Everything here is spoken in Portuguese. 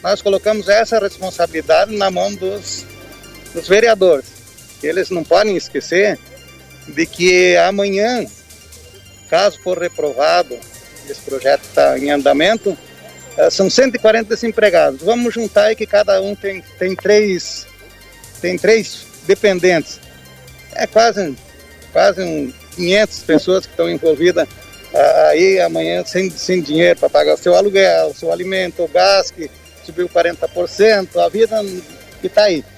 nós colocamos essa responsabilidade na mão dos vereadores. Eles não podem esquecer de que amanhã, caso for reprovado, esse projeto está em andamento, são 140 desempregados. Vamos juntar aí que cada um tem três dependentes. É quase 500 pessoas que estão envolvidas aí amanhã sem dinheiro para pagar o seu aluguel, o seu alimento, o gás que subiu 40%, a vida que está aí.